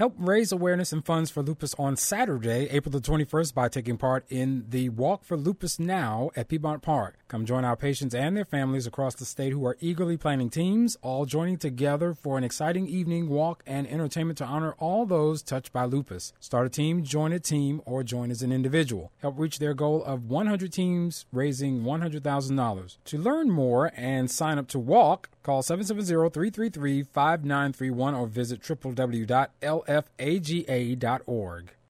Help raise awareness and funds for lupus on Saturday, April the 21st, by taking part in the Walk for Lupus Now at Piedmont Park. Come join our patients and their families across the state who are eagerly planning teams, all joining together for an exciting evening walk and entertainment to honor all those touched by lupus. Start a team, join a team, or join as an individual. Help reach their goal of 100 teams, raising $100,000. To learn more and sign up to walk, call 770-333-5931 or visit www.lfaga.org.